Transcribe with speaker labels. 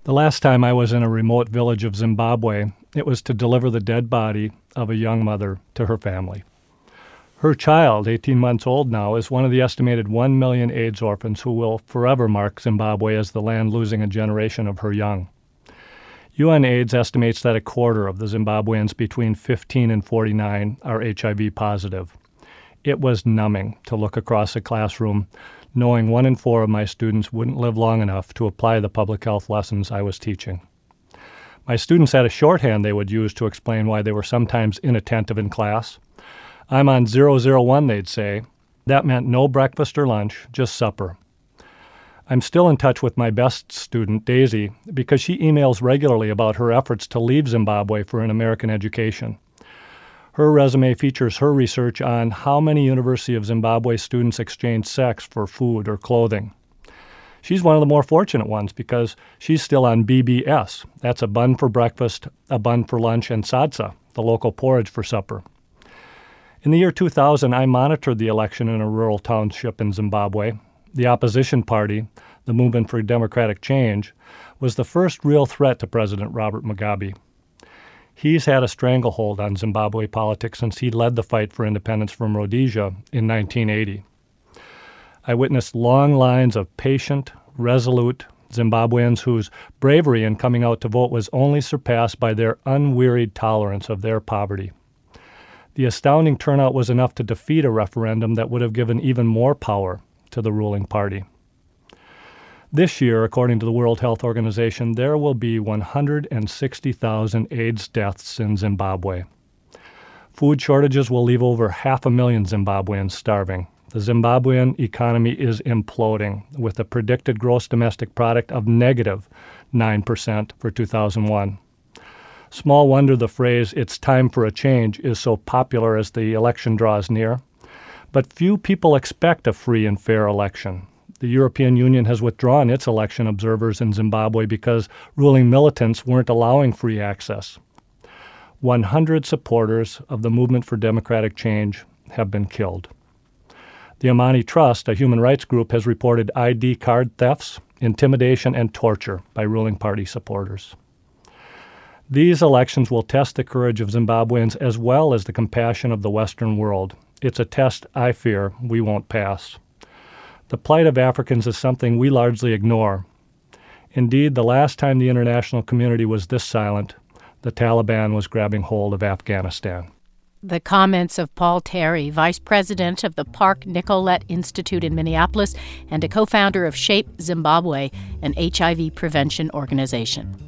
Speaker 1: The last time I was in a remote village of Zimbabwe, it was to deliver the dead body of a young mother to her family. Her child, 18 months old now, is one of the estimated 1 million AIDS orphans who will forever mark Zimbabwe as the land losing a generation of her young. UNAIDS estimates that a quarter of the Zimbabweans between 15 and 49 are HIV positive. It was numbing to look across a classroom knowing 1 in 4 of my students wouldn't live long enough to apply the public health lessons I was teaching. My students had a shorthand they would use to explain why they were sometimes inattentive in class. I'm on 001, they'd say. That meant no breakfast or lunch, just supper. I'm still in touch with my best student, Daisy, because she emails regularly about her efforts to leave Zimbabwe for an American education. Her resume features her research on how many University of Zimbabwe students exchange sex for food or clothing. She's one of the more fortunate ones because she's still on BBS. That's a bun for breakfast, a bun for lunch, and sadza, the local porridge for supper. In the year 2000, I monitored the election in a rural township in Zimbabwe. The opposition party, the Movement for Democratic Change, was the first real threat to President Robert Mugabe. He's had a stranglehold on Zimbabwe politics since he led the fight for independence from Rhodesia in 1980. I witnessed long lines of patient, resolute Zimbabweans whose bravery in coming out to vote was only surpassed by their unwearied tolerance of their poverty. The astounding turnout was enough to defeat a referendum that would have given even more power to the ruling party. This year, according to the World Health Organization, there will be 160,000 AIDS deaths in Zimbabwe. Food shortages will leave over 500,000 Zimbabweans starving. The Zimbabwean economy is imploding, with a predicted gross domestic product of negative 9% for 2001. Small wonder the phrase, "it's time for a change," is so popular as the election draws near. But few people expect a free and fair election. The European Union has withdrawn its election observers in Zimbabwe because ruling militants weren't allowing free access. 100 supporters of the Movement for Democratic Change have been killed. The Amani Trust, a human rights group, has reported ID card thefts, intimidation, and torture by ruling party supporters. These elections will test the courage of Zimbabweans as well as the compassion of the Western world. It's a test I fear we won't pass. The plight of Africans is something we largely ignore. Indeed, the last time the international community was this silent, the Taliban was grabbing hold of Afghanistan.
Speaker 2: The comments of Paul Terry, vice president of the Park Nicolet Institute in Minneapolis and a co-founder of SHAPE Zimbabwe, an HIV prevention organization.